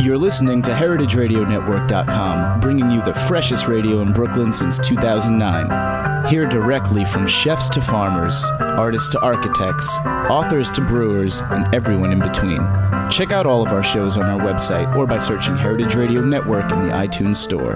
You're listening to HeritageRadioNetwork.com, bringing you the freshest radio in Brooklyn since 2009. Hear directly from chefs to farmers, artists to architects, authors to brewers, and everyone in between. Check out all of our shows on our website or by searching Heritage Radio Network in the iTunes Store.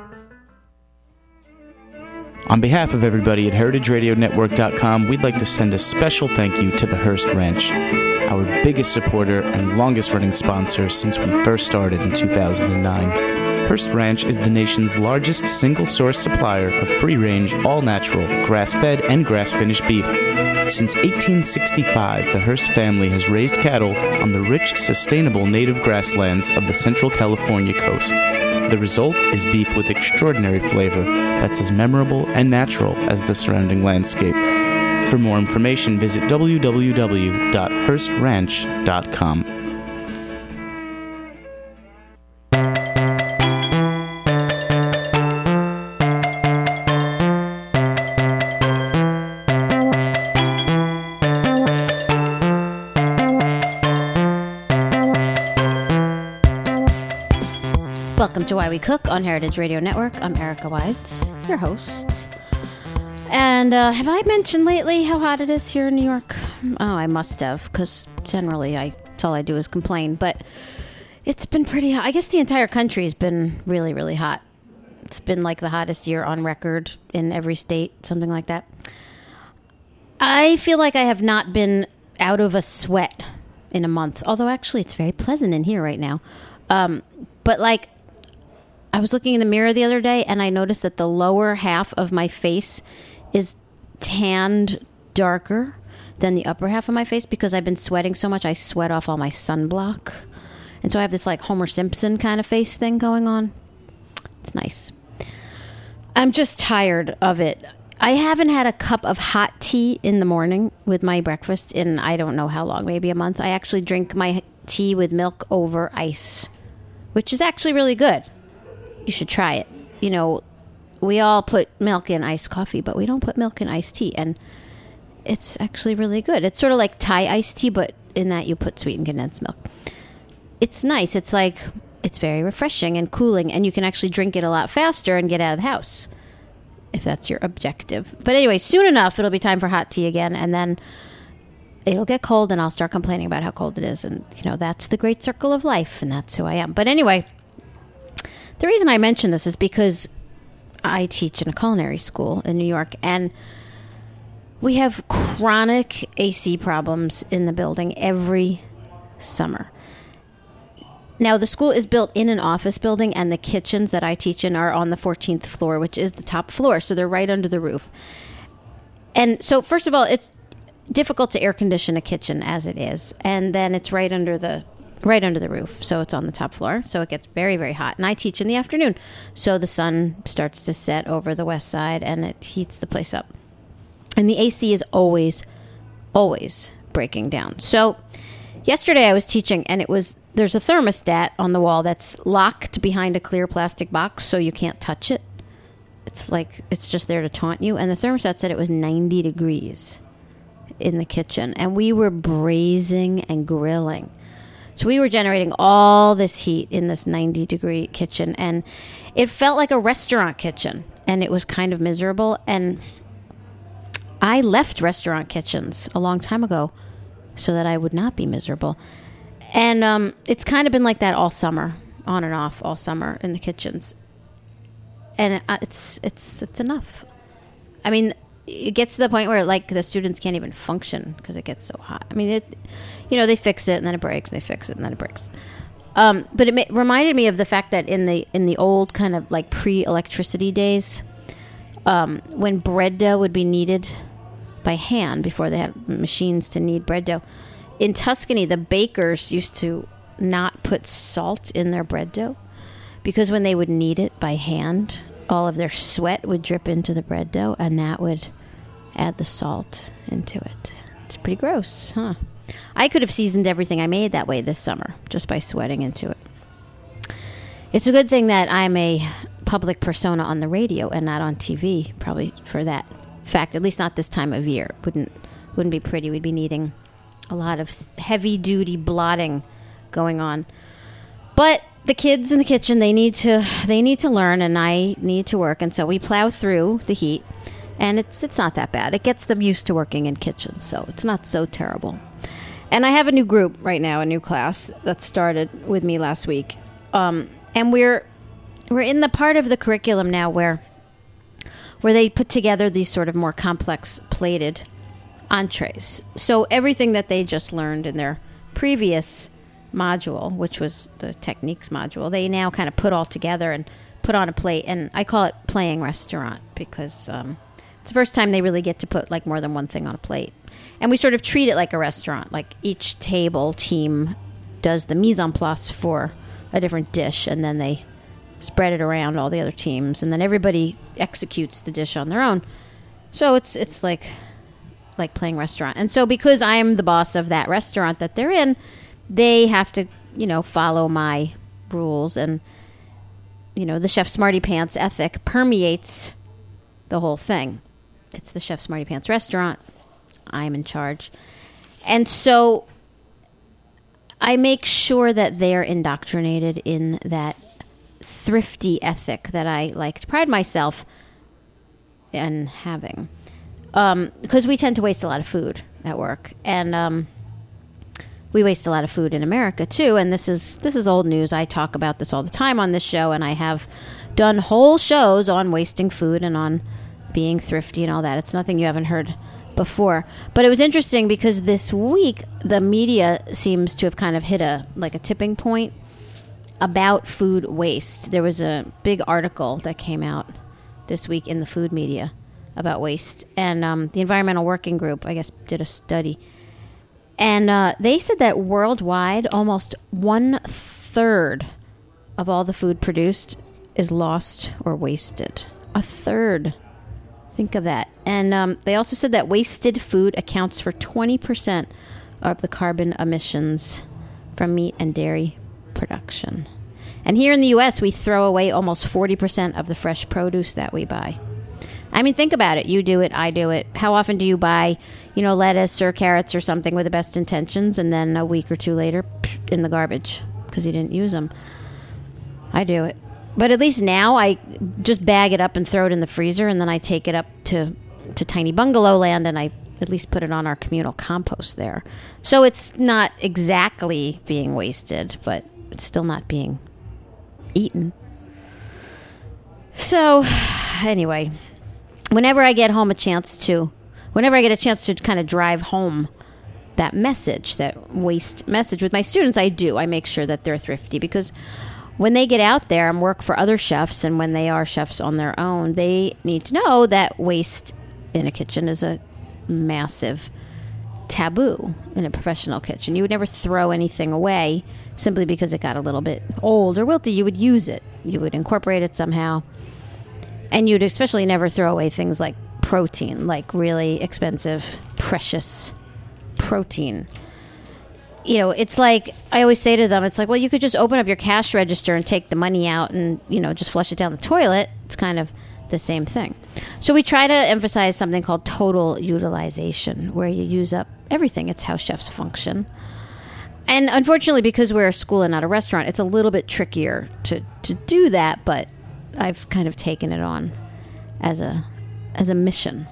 On behalf of everybody at HeritageRadioNetwork.com, we'd like to send a special thank you to the Hearst Ranch, our biggest supporter and longest-running sponsor since we first started in 2009. Hearst Ranch is the nation's largest single-source supplier of free-range, all-natural, grass-fed, and grass-finished beef. Since 1865, the Hearst family has raised cattle on the rich, sustainable native grasslands of the Central California coast. The result is beef with extraordinary flavor that's as memorable and natural as the surrounding landscape. For more information, visit www.hearstranch.com. Welcome to Why We Cook on Heritage Radio Network. I'm Erica Wides, your host. And have I mentioned lately how hot it is here in New York? Oh, I must have, because generally that's all I do is complain. But it's been pretty hot. I guess the entire country has been really, really hot. It's been like the hottest year on record in every state, something like that. I feel like I have not been out of a sweat in a month. Although, actually, it's very pleasant in here right now. But, like, I was looking in the mirror the other day, and I noticed that the lower half of my face is tanned darker than the upper half of my face because I've been sweating so much. I sweat off all my sunblock. And so I have this, like, Homer Simpson kind of face thing going on. It's nice. I'm just tired of it. I haven't had a cup of hot tea in the morning with my breakfast in I don't know how long, maybe a month. I actually drink my tea with milk over ice, which is actually really good. You should try it. You know, we all put milk in iced coffee, but we don't put milk in iced tea, and it's actually really good. It's sort of like Thai iced tea, but in that you put sweetened condensed milk. It's nice. It's like, it's very refreshing and cooling, and you can actually drink it a lot faster and get out of the house, if that's your objective. But anyway, soon enough, it'll be time for hot tea again, and then it'll get cold, and I'll start complaining about how cold it is, and, you know, that's the great circle of life, and that's who I am. But anyway, the reason I mention this is because I teach in a culinary school in New York, and we have chronic AC problems in the building every summer. Now, the school is built in an office building, and the kitchens that I teach in are on the 14th floor, which is the top floor, so they're right under the roof. And so, first of all, it's difficult to air condition a kitchen as it is, and then it's right under the roof, so it's on the top floor, so it gets very, very hot. And I teach in the afternoon, so the sun starts to set over the west side, and it heats the place up. And the AC is always breaking down. So yesterday I was teaching, and there's a thermostat on the wall that's locked behind a clear plastic box, so you can't touch it. It's just there to taunt you. And the thermostat said it was 90 degrees in the kitchen, and we were braising and grilling. So we were generating all this heat in this 90-degree kitchen, and it felt like a restaurant kitchen, and it was kind of miserable. And I left restaurant kitchens a long time ago so that I would not be miserable. And it's kind of been like that all summer, on and off all summer in the kitchens. And it's enough. I mean, it gets to the point where, like, the students can't even function because it gets so hot. I mean, they fix it and then it breaks. They fix it and then it breaks. But it reminded me of the fact that in the old kind of like pre-electricity days, when bread dough would be kneaded by hand before they had machines to knead bread dough, in Tuscany, the bakers used to not put salt in their bread dough because when they would knead it by hand, all of their sweat would drip into the bread dough, and that would add the salt into it. It's pretty gross, huh? I could have seasoned everything I made that way this summer just by sweating into it. It's a good thing that I'm a public persona on the radio and not on TV, probably for that fact, at least not this time of year. Wouldn't be pretty. We'd be needing a lot of heavy-duty blotting going on. But the kids in the kitchen, they need to learn, and I need to work, and so we plow through the heat, and it's not that bad. It gets them used to working in kitchens, so it's not so terrible. And I have a new group right now, a new class that started with me last week, and we're in the part of the curriculum now where they put together these sort of more complex plated entrees. So everything that they just learned in their previous module, which was the techniques module, they now kind of put all together and put on a plate. And I call it playing restaurant because it's the first time they really get to put like more than one thing on a plate. And we sort of treat it like a restaurant. Like each table team does the mise en place for a different dish, and then they spread it around all the other teams, and then everybody executes the dish on their own. So it's like playing restaurant. And so because I'm the boss of that restaurant that they're in, they have to, follow my rules. And, the Chef Smarty Pants ethic permeates the whole thing. It's the Chef Smarty Pants restaurant. I'm in charge. And so I make sure that they're indoctrinated in that thrifty ethic that I like to pride myself in having. Because we tend to waste a lot of food at work, and we waste a lot of food in America too. And this is old news. I talk about this all the time on this show, and I have done whole shows on wasting food and on being thrifty and all that. It's nothing you haven't heard before. But it was interesting because this week the media seems to have kind of hit a tipping point about food waste. There was a big article that came out this week in the food media about waste. And the Environmental Working Group, I guess, did a study. And they said that worldwide, almost 1/3 of all the food produced is lost or wasted. 1/3. Think of that. And they also said that wasted food accounts for 20% of the carbon emissions from meat and dairy production. And here in the U.S., we throw away almost 40% of the fresh produce that we buy. I mean, think about it. You do it. I do it. How often do you buy, lettuce or carrots or something with the best intentions, and then a week or two later, in the garbage because you didn't use them? I do it. But at least now I just bag it up and throw it in the freezer, and then I take it up to Tiny Bungalow Land, and I at least put it on our communal compost there. So it's not exactly being wasted, but it's still not being eaten. So anyway, whenever I get a chance to kind of drive home that message, that waste message with my students, I make sure that they're thrifty, because when they get out there and work for other chefs, and when they are chefs on their own, they need to know that waste in a kitchen is a massive taboo in a professional kitchen. You would never throw anything away simply because it got a little bit old or wilty. You would use it. You would incorporate it somehow. And you'd especially never throw away things like protein, like really expensive, precious protein. It's like, I always say to them, it's like, well, you could just open up your cash register and take the money out and, just flush it down the toilet. It's kind of the same thing. So we try to emphasize something called total utilization, where you use up everything. It's how chefs function. And unfortunately, because we're a school and not a restaurant, it's a little bit trickier to do that, but I've kind of taken it on as a mission.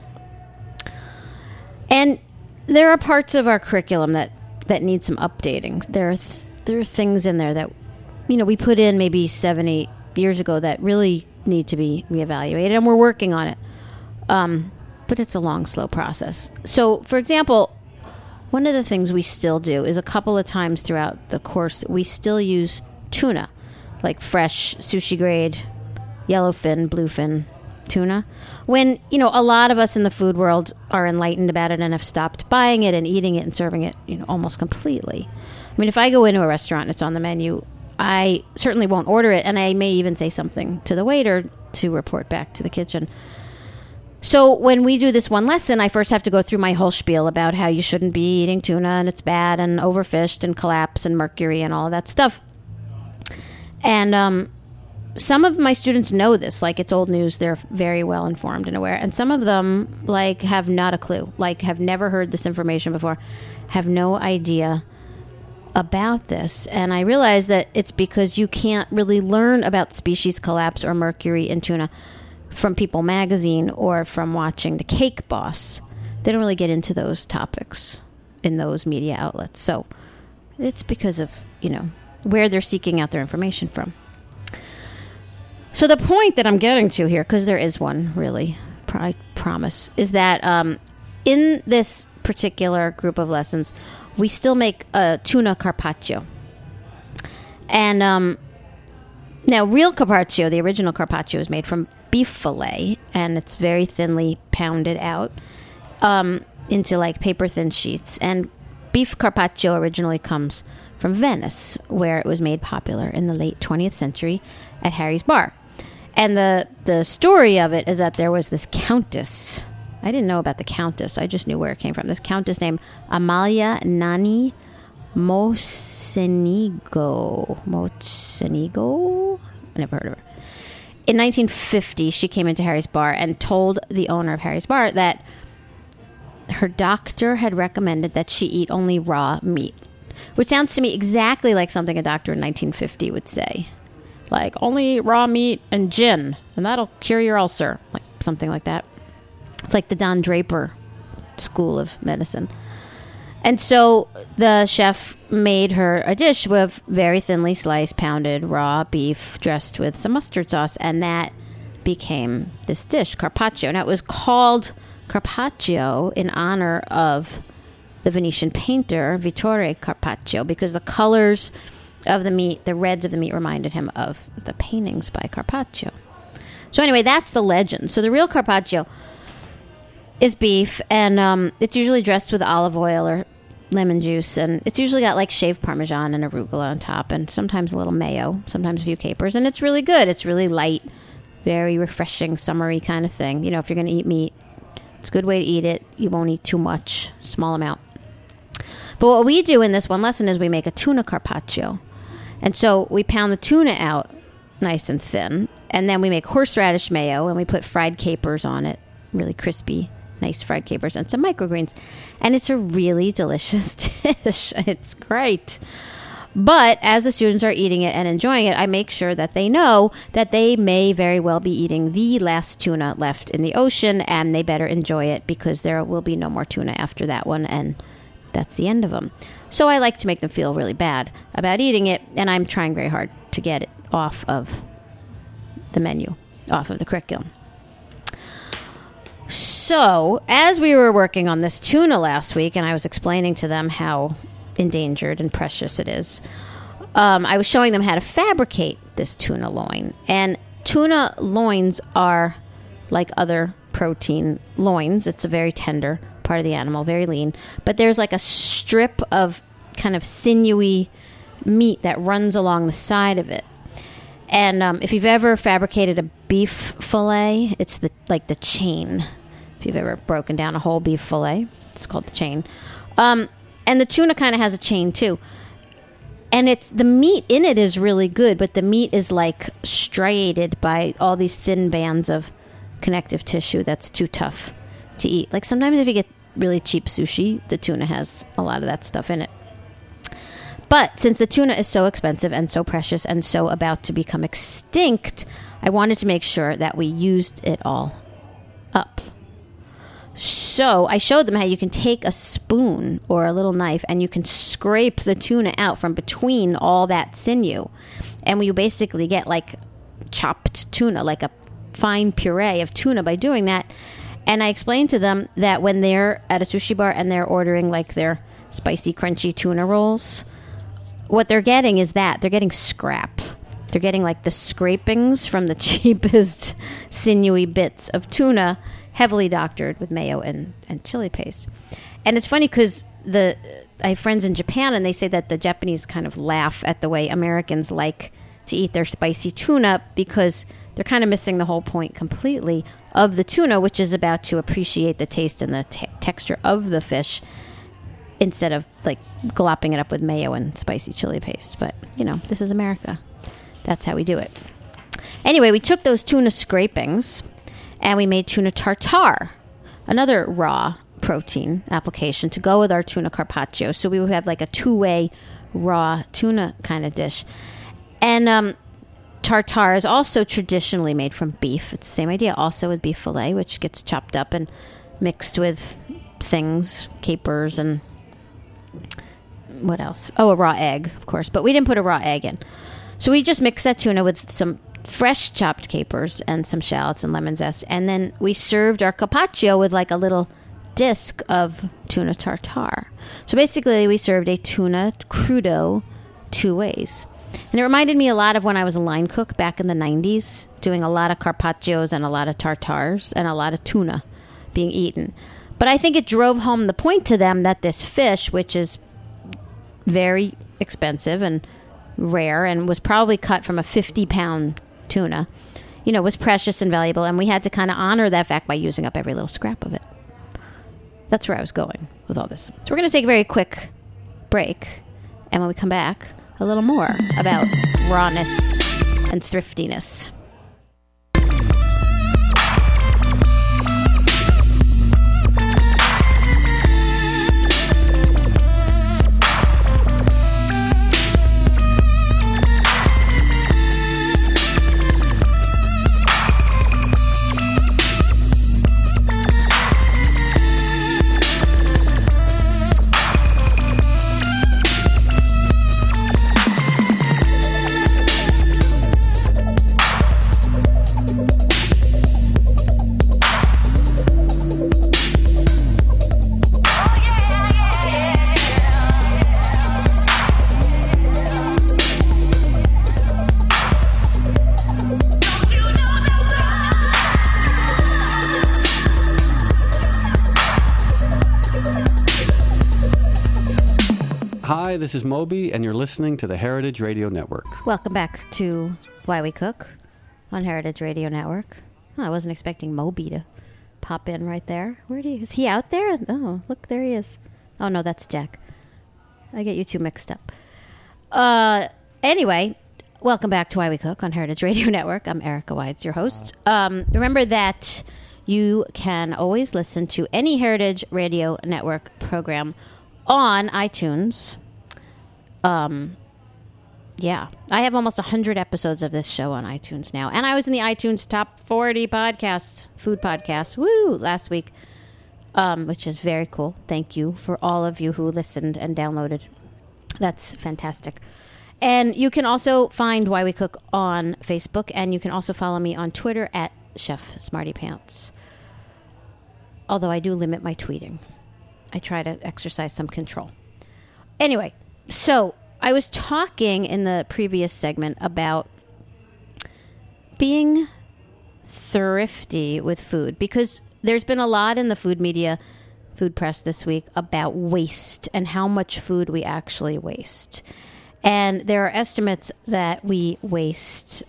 And there are parts of our curriculum that need some updating. There are things in there that, we put in maybe 7-8 years ago that really need to be reevaluated, and we're working on it. But it's a long, slow process. So, for example, one of the things we still do is a couple of times throughout the course, we still use tuna, like fresh sushi grade, yellowfin, bluefin tuna. When, a lot of us in the food world are enlightened about it and have stopped buying it and eating it and serving it, almost completely. I mean, if I go into a restaurant and it's on the menu, I certainly won't order it, and I may even say something to the waiter to report back to the kitchen. So when we do this one lesson, I first have to go through my whole spiel about how you shouldn't be eating tuna, and it's bad, and overfished, and collapse, and mercury, and all of that stuff. And some of my students know this, like it's old news. They're very well informed and aware. And some of them, have not a clue, have never heard this information before, have no idea about this, and I realized that it's because you can't really learn about species collapse or mercury in tuna from People magazine or from watching The Cake Boss. They don't really get into those topics in those media outlets. So it's because of, where they're seeking out their information from. So the point that I'm getting to here, because there is one really, I promise, is that in this particular group of lessons, we still make a tuna carpaccio. And now real carpaccio, the original carpaccio, is made from beef fillet, and it's very thinly pounded out into like paper thin sheets. And beef carpaccio originally comes from Venice, where it was made popular in the late 20th century at Harry's Bar. And the story of it is that there was this countess. I didn't know about the countess. I just knew where it came from. This countess named Amalia Nani Mocenigo. I never heard of her. In 1950, she came into Harry's Bar and told the owner of Harry's Bar that her doctor had recommended that she eat only raw meat, which sounds to me exactly like something a doctor in 1950 would say. Like, only raw meat and gin, and that'll cure your ulcer. Like, something like that. It's like the Don Draper School of Medicine. And so the chef made her a dish with very thinly sliced, pounded raw beef dressed with some mustard sauce, and that became this dish, carpaccio. Now, it was called carpaccio in honor of the Venetian painter Vittore Carpaccio, because the colors of the meat, the reds of the meat, reminded him of the paintings by Carpaccio. So anyway, that's the legend. So the real carpaccio is beef, and it's usually dressed with olive oil or lemon juice, and it's usually got like shaved Parmesan and arugula on top, and sometimes a little mayo, sometimes a few capers, and it's really good. It's really light, very refreshing, summery kind of thing. If you're going to eat meat, it's a good way to eat it. You won't eat too much, small amount. But what we do in this one lesson is we make a tuna carpaccio. And so we pound the tuna out nice and thin, and then we make horseradish mayo, and we put fried capers on it, really crispy, nice fried capers, and some microgreens. And it's a really delicious dish. It's great. But as the students are eating it and enjoying it, I make sure that they know that they may very well be eating the last tuna left in the ocean, and they better enjoy it because there will be no more tuna after that one, and that's the end of them. So I like to make them feel really bad about eating it, and I'm trying very hard to get it off of the menu, off of the curriculum. So as we were working on this tuna last week, and I was explaining to them how endangered and precious it is, I was showing them how to fabricate this tuna loin. And tuna loins are like other protein loins. It's a very tender part of the animal, very lean, but there's like a strip of kind of sinewy meat that runs along the side of it. And if you've ever fabricated a beef fillet, it's the chain. If you've ever broken down a whole beef fillet, it's called the chain. And the tuna kind of has a chain too. And it's the meat in it is really good, but the meat is like striated by all these thin bands of connective tissue that's too tough to eat. Like sometimes if you get really cheap sushi, the tuna has a lot of that stuff in it. But since the tuna is so expensive and so precious and so about to become extinct, I wanted to make sure that we used it all up. So I showed them how you can take a spoon or a little knife and you can scrape the tuna out from between all that sinew. And you basically get like chopped tuna, like a fine puree of tuna by doing that. And I explained to them that when they're at a sushi bar and they're ordering like their spicy, crunchy tuna rolls, what they're getting is that. They're getting scrap. They're getting like the scrapings from the cheapest sinewy bits of tuna, heavily doctored with mayo and chili paste. And it's funny because I have friends in Japan, and they say that the Japanese kind of laugh at the way Americans like to eat their spicy tuna because they're kind of missing the whole point completely of the tuna, which is about to appreciate the taste and the texture of the fish instead of like glopping it up with mayo and spicy chili paste. But, this is America. That's how we do it. Anyway, we took those tuna scrapings and we made tuna tartare, another raw protein application to go with our tuna carpaccio. So we would have like a two-way raw tuna kind of dish. And tartare is also traditionally made from beef. It's the same idea, also with beef fillet, which gets chopped up and mixed with things, capers, and what else? Oh, a raw egg, of course. But we didn't put a raw egg in. So we just mixed that tuna with some fresh chopped capers and some shallots and lemon zest. And then we served our carpaccio with like a little disc of tuna tartare. So basically we served a tuna crudo 2 ways. And it reminded me a lot of when I was a line cook back in the 90s, doing a lot of carpaccios and a lot of tartares and a lot of tuna being eaten. But I think it drove home the point to them that this fish, which is very expensive and rare and was probably cut from a 50-pound tuna, was precious and valuable. And we had to kind of honor that fact by using up every little scrap of it. That's where I was going with all this. So we're going to take a very quick break. And when we come back, a little more about rawness and thriftiness. Hi, this is Moby, and you're listening to the Heritage Radio Network. Welcome back to Why We Cook on Heritage Radio Network. Oh, I wasn't expecting Moby to pop in right there. Is he out there? Oh, look, there he is. Oh, no, that's Jack. I get you two mixed up. Anyway, welcome back to Why We Cook on Heritage Radio Network. I'm Erica Wides, your host. Remember that you can always listen to any Heritage Radio Network program on iTunes. Yeah, I have almost 100 episodes of this show on iTunes now. And I was in the iTunes Top 40 podcasts, food podcasts, last week, which is very cool. Thank you for all of you who listened and downloaded. That's fantastic. And you can also find Why We Cook on Facebook, and you can also follow me on Twitter at Chef Smarty Pants. Although I do limit my tweeting. I try to exercise some control. Anyway, so I was talking in the previous segment about being thrifty with food, because there's been a lot in the food media, food press this week about waste and how much food we actually waste. And there are estimates that we waste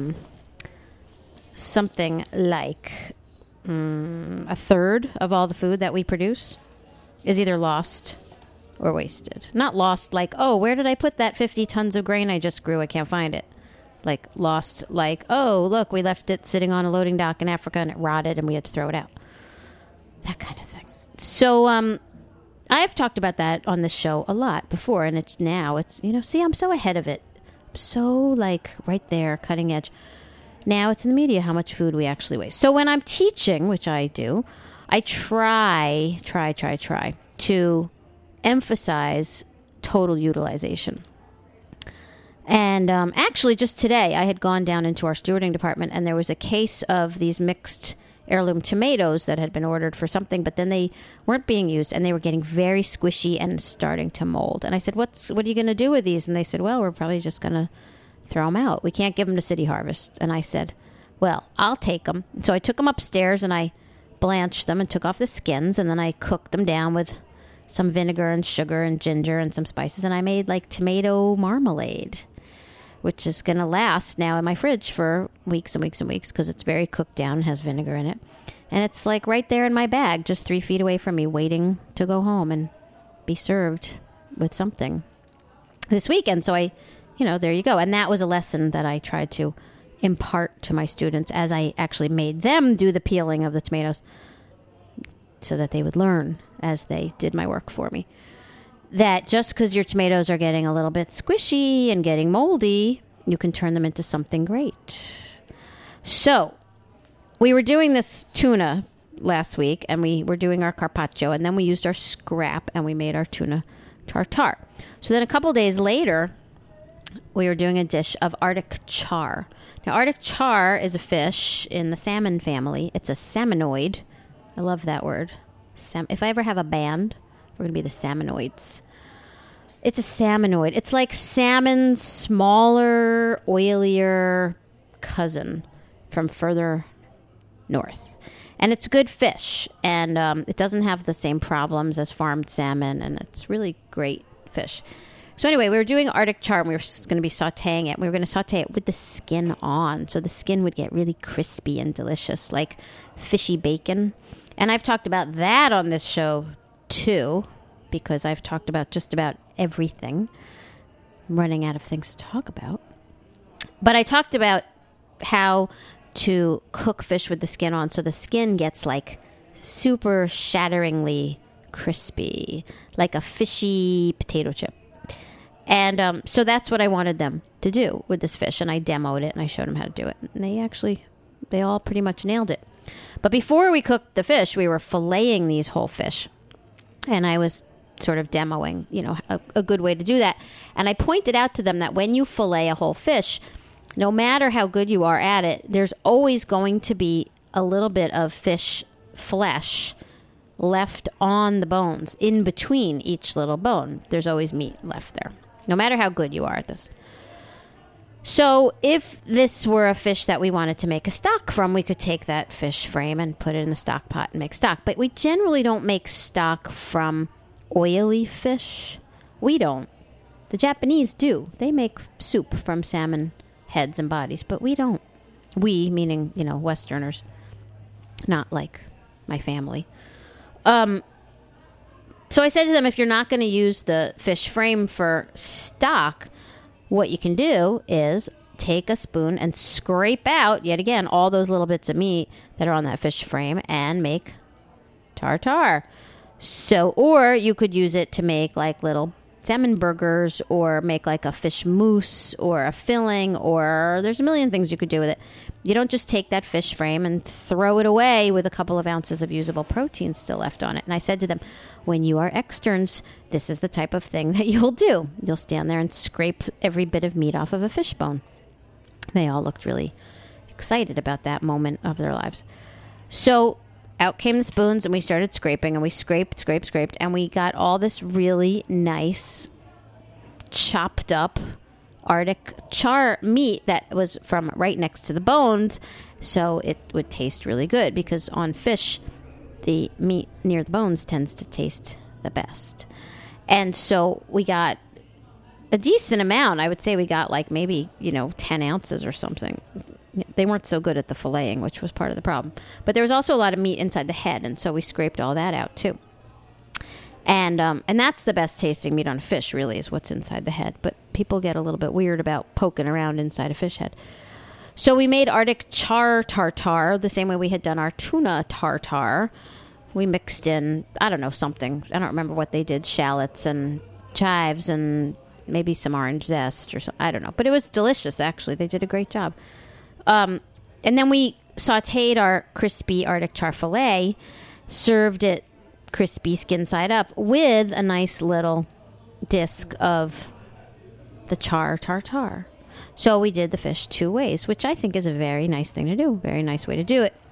something like a third of all the food that we produce is either lost or wasted. Not lost like, oh, where did I put that 50 tons of grain I just grew? I can't find it. Like lost like, oh, look, we left it sitting on a loading dock in Africa and it rotted and we had to throw it out. That kind of thing. So I have talked about that on this show a lot before, and it's, see, I'm so ahead of it. I'm so like right there, cutting edge. Now it's in the media how much food we actually waste. So when I'm teaching, which I do, I try to emphasize total utilization. And actually, just today, I had gone down into our stewarding department, and there was a case of these mixed heirloom tomatoes that had been ordered for something, but then they weren't being used, and they were getting very squishy and starting to mold. And I said, what are you going to do with these? And they said, well, we're probably just going to throw them out. We can't give them to City Harvest. And I said, well, I'll take them. So I took them upstairs, and I blanched them and took off the skins, and then I cooked them down with some vinegar and sugar and ginger and some spices, and I made like tomato marmalade, which is going to last now in my fridge for weeks and weeks and weeks because it's very cooked down and has vinegar in it. And it's like right there in my bag, just 3 feet away from me, waiting to go home and be served with something this weekend. So there you go. And that was a lesson that I tried to impart to my students as I actually made them do the peeling of the tomatoes so that they would learn as they did my work for me. that just because your tomatoes are getting a little bit squishy and getting moldy, you can turn them into something great. So we were doing this tuna last week, and we were doing our carpaccio, and then we used our scrap and we made our tuna tartare. So then a couple days later, we were doing a dish of Arctic char. Now, Arctic char is a fish in the salmon family. It's a salmonoid. I love that word. If I ever have a band, we're going to be the Salmonoids. It's a salmonoid. It's like salmon's smaller, oilier cousin from further north. And it's good fish. And it doesn't have the same problems as farmed salmon. And it's really great fish. So anyway, we were doing Arctic char, and we were going to be sauteing it. We were going to saute it with the skin on. So the skin would get really crispy and delicious, like fishy bacon. And I've talked about that on this show, too, because I've talked about just about everything. I'm running out of things to talk about. But I talked about how to cook fish with the skin on, so the skin gets like super shatteringly crispy, like a fishy potato chip. And so that's what I wanted them to do with this fish. And I demoed it and I showed them how to do it. And they all pretty much nailed it. But before we cooked the fish, we were filleting these whole fish. And I was sort of demoing, a good way to do that. And I pointed out to them that when you fillet a whole fish, no matter how good you are at it, there's always going to be a little bit of fish flesh left on the bones. In between each little bone, there's always meat left there, no matter how good you are at this. So if this were a fish that we wanted to make a stock from, we could take that fish frame and put it in the stock pot and make stock. But we generally don't make stock from oily fish. We don't. The Japanese do. They make soup from salmon heads and bodies, but we don't. We, meaning, Westerners, not like my family. So I said to them, if you're not going to use the fish frame for stock, what you can do is take a spoon and scrape out, yet again, all those little bits of meat that are on that fish frame and make tartare. So, or you could use it to make like little salmon burgers, or make like a fish mousse or a filling, or there's a million things you could do with it. You don't just take that fish frame and throw it away with a couple of ounces of usable protein still left on it. And I said to them, when you are externs, this is the type of thing that you'll do. You'll stand there and scrape every bit of meat off of a fish bone. They all looked really excited about that moment of their lives. So out came the spoons, and we started scraping, and we scraped, and we got all this really nice chopped up Arctic char meat that was from right next to the bones, so it would taste really good, because on fish, the meat near the bones tends to taste the best. And so we got a decent amount. I would say we got like maybe, 10 ounces or something. They weren't so good at the filleting, which was part of the problem. But there was also a lot of meat inside the head, and so we scraped all that out too. And that's the best tasting meat on fish, really, is what's inside the head. But people get a little bit weird about poking around inside a fish head. So we made Arctic char tartare the same way we had done our tuna tartare. We mixed in, I don't know, something. I don't remember what they did. Shallots and chives and maybe some orange zest or something. I don't know. But it was delicious, actually. They did a great job. And then we sauteed our crispy Arctic char fillet, served it crispy skin side up with a nice little disc of the char tartare. So we did the fish two ways, which I think is a very nice thing to do. Very nice way to do it.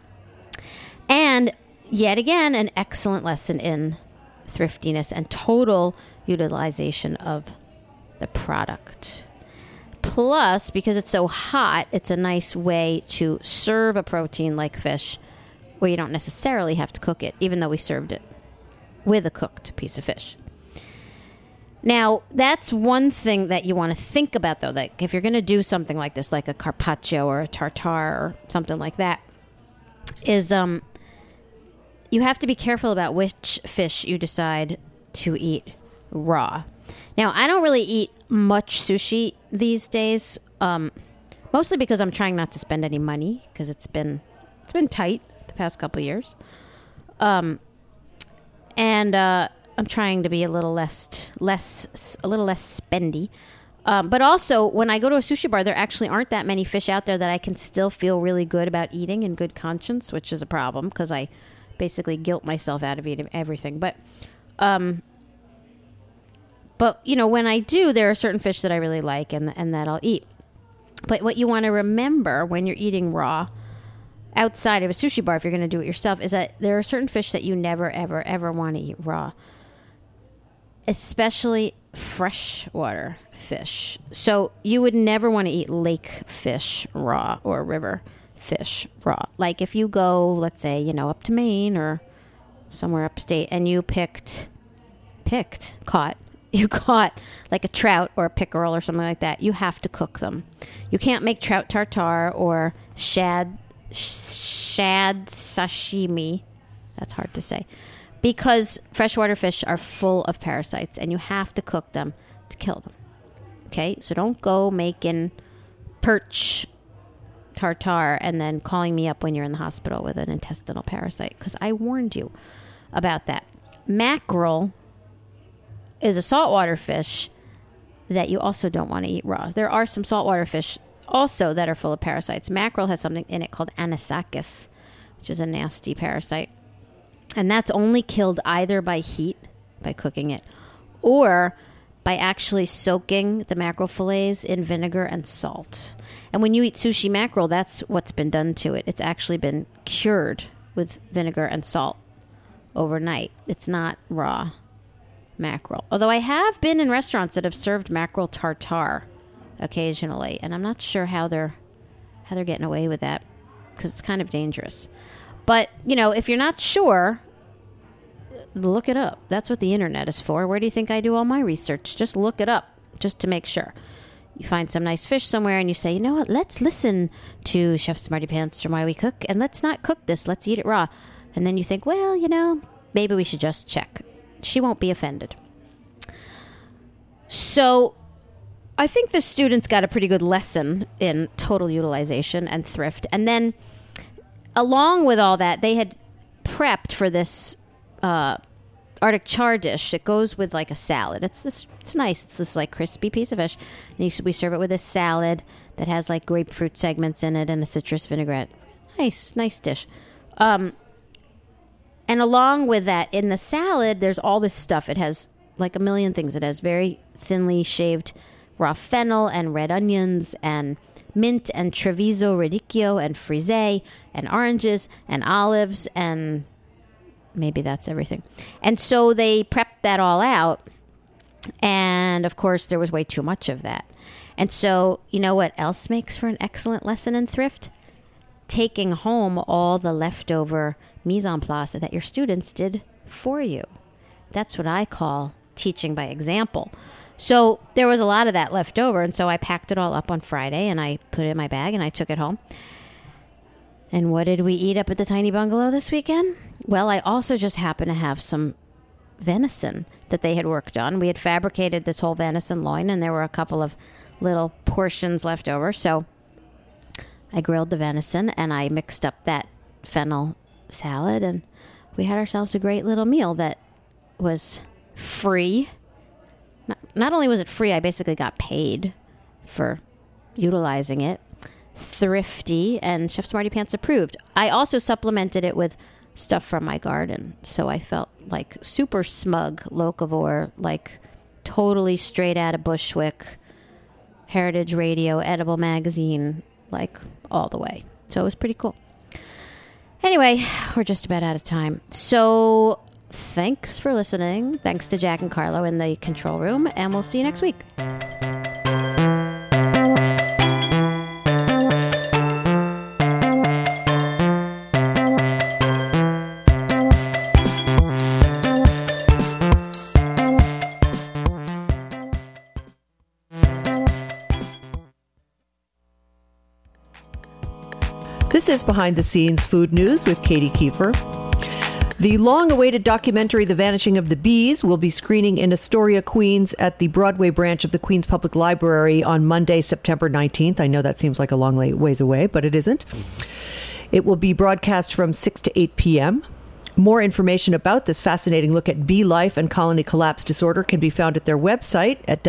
And yet again, an excellent lesson in thriftiness and total utilization of the product. Plus, because it's so hot, it's a nice way to serve a protein like fish where you don't necessarily have to cook it, even though we served it with a cooked piece of fish. Now, that's one thing that you want to think about, though, that if you're going to do something like this, like a carpaccio or a tartare or something like that, is you have to be careful about which fish you decide to eat raw. Now, I don't really eat much sushi these days, mostly because I'm trying not to spend any money, because it's been tight the past couple of years. And I'm trying to be a little less spendy. But also, when I go to a sushi bar, there actually aren't that many fish out there that I can still feel really good about eating in good conscience, which is a problem because I basically guilt myself out of eating everything. But you know, when I do, there are certain fish that I really like and that I'll eat. But what you want to remember when you're eating raw outside of a sushi bar, if you're going to do it yourself, is that there are certain fish that you never, ever, ever want to eat raw, especially freshwater fish. So you would never want to eat lake fish raw or river fish raw. Like if you go, let's say, you know, up to Maine or somewhere upstate and you caught like a trout or a pickerel or something like that, you have to cook them. You can't make trout tartare or shad sashimi. That's hard to say. Because freshwater fish are full of parasites and you have to cook them to kill them. Okay? So don't go making perch tartare and then calling me up when you're in the hospital with an intestinal parasite, because I warned you about that. Mackerel is a saltwater fish that you also don't want to eat raw. There are some saltwater fish also that are full of parasites. Mackerel has something in it called anisakis, which is a nasty parasite. And that's only killed either by heat, by cooking it, or by actually soaking the mackerel fillets in vinegar and salt. And when you eat sushi mackerel, that's what's been done to it. It's actually been cured with vinegar and salt overnight. It's not raw mackerel. Although I have been in restaurants that have served mackerel tartare occasionally, and I'm not sure how they're getting away with that, because it's kind of dangerous. But, you know, if you're not sure, look it up. That's what the internet is for. Where do you think I do all my research? Just look it up, just to make sure. You find some nice fish somewhere and you say, you know what, let's listen to Chef Smarty Pants from Why We Cook, and let's not cook this, let's eat it raw. And then you think, well, you know, maybe we should just check. She won't be offended. So I think the students got a pretty good lesson in total utilization and thrift. And then along with all that, they had prepped for this Arctic char dish. It goes with like a salad. It's nice. It's this like crispy piece of fish. And we serve it with a salad that has like grapefruit segments in it and a citrus vinaigrette. Nice dish. And along with that, in the salad, there's all this stuff. It has like a million things. It has very thinly shaved raw fennel and red onions and mint and Treviso radicchio and frisee and oranges and olives, and maybe that's everything. And so they prepped that all out. And of course, there was way too much of that. And so, you know what else makes for an excellent lesson in thrift? Taking home all the leftover mise en place that your students did for you. That's what I call teaching by example. So there was a lot of that left over, and so I packed it all up on Friday, and I put it in my bag, and I took it home. And what did we eat up at the Tiny Bungalow this weekend? Well, I also just happened to have some venison that they had worked on. We had fabricated this whole venison loin, and there were a couple of little portions left over, so I grilled the venison, and I mixed up that fennel salad, and we had ourselves a great little meal that was free. Not only was it free, I basically got paid for utilizing it. Thrifty, and Chef Smarty Pants approved. I also supplemented it with stuff from my garden, so I felt like super smug locavore, like totally straight out of Bushwick, Heritage Radio, Edible Magazine, like all the way. So it was pretty cool. Anyway, we're just about out of time. So thanks for listening. Thanks to Jack and Carlo in the control room, and we'll see you next week. This is Behind the Scenes Food News with Katie Kiefer. The long-awaited documentary, The Vanishing of the Bees, will be screening in Astoria, Queens at the Broadway branch of the Queens Public Library on Monday, September 19th. I know that seems like a long ways away, but it isn't. It will be broadcast from 6 to 8 p.m. More information about this fascinating look at bee life and colony collapse disorder can be found at their website at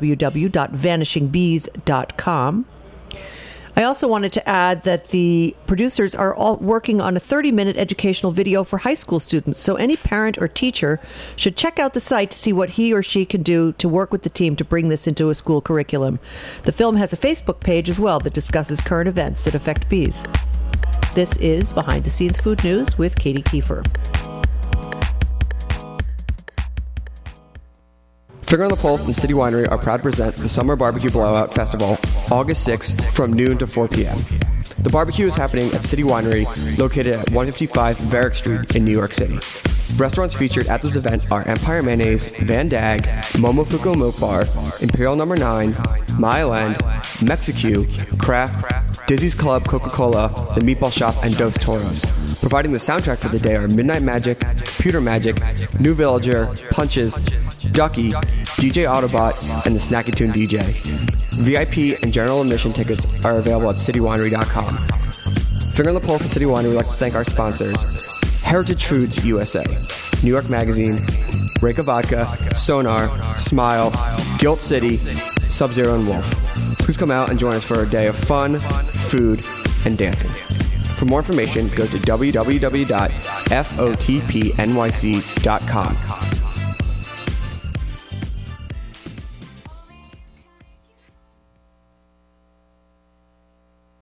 www.vanishingbees.com. I also wanted to add that the producers are all working on a 30-minute educational video for high school students, so any parent or teacher should check out the site to see what he or she can do to work with the team to bring this into a school curriculum. The film has a Facebook page as well that discusses current events that affect bees. This is Behind the Scenes Food News with Katie Kiefer. Finger on the Pulse and City Winery are proud to present the Summer Barbecue Blowout Festival, August 6th from noon to 4 p.m. The barbecue is happening at City Winery, located at 155 Varick Street in New York City. Restaurants featured at this event are Empire Mayonnaise, Van Dag, Momofuku Milk Bar, Imperial No. 9, Mile End, Mexicu, Kraft, Dizzy's Club Coca-Cola, The Meatball Shop, and Dos Toros. Providing the soundtrack for the day are Midnight Magic, Computer Magic, New Villager, Punches, Ducky, DJ Autobot, and the Snacky Tune DJ. VIP and general admission tickets are available at citywinery.com. Finger on the Pulse and City Winery would like to thank our sponsors: Heritage Foods USA, New York Magazine, Reka Vodka, Sonar, Smile, Guilt City, Sub-Zero, and Wolf. Please come out and join us for a day of fun, food, and dancing. For more information, go to www.fotpnyc.com.